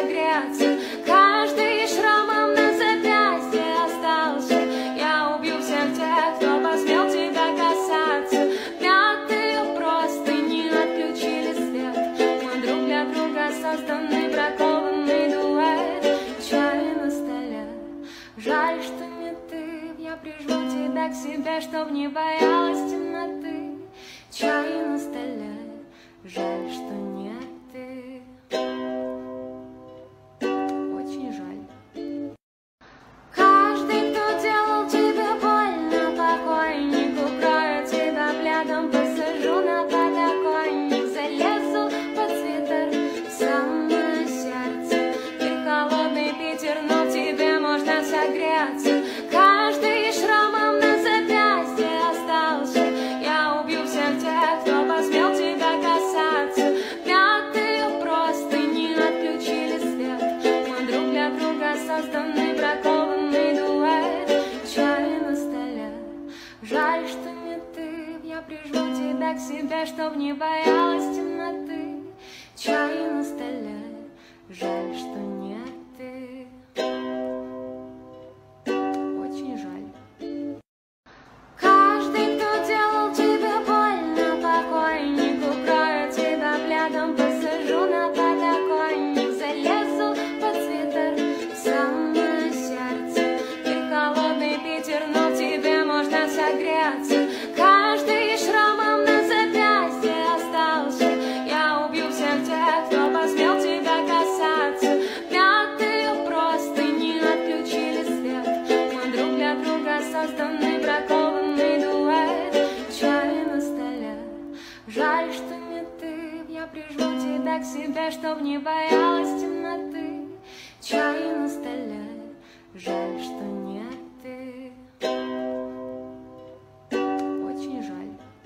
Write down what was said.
согреться. Каждый шрамом на запястье остался. Я убью всех тех, кто посмел тебя касаться. Мятые простыни отключили свет. Мы друг для друга созданы, бракованный дуэт. Чай на столе, жаль, что не ты. Я прижму тебя к себе, чтоб не боялась темноты. Чай на столе, жаль, что не ты. Очень жаль. Каждый, кто делал тебе больно, покойник, укрою тебя пледом, посажу на подоконник, залезу под свитер в самое сердце. Ты холодный Питер, но в тебе можно согреться. Каждый шрамом на запястье остался. Я убью всех тех, кто посмел тебя касаться. Мятые простыни отключили свет. Мы друг для друга созданы, бракованный дуэт. Чай на столе, жаль, что не ты. Я прижму тебя к себе, чтоб не боялась темноты. Чай на столе, жаль, что не ты. Очень жаль. Каждый, кто делал тебе больно, покойник, укрою тебя пледом, посажу на подоконник, залезу под свитер в самое сердце. Ты холодный Питер, но в тебе можно согреться. Каждый шрамом на запястье остался. Я убью всех тех, кто посмел тебя касаться. Мятые простыни отключили свет. Мы друг для друга созданы, бракованный дуэт. Чай на столе, жаль, что не ты. Я прижму тебя к себе, чтоб не боялась темноты. Чай на столе.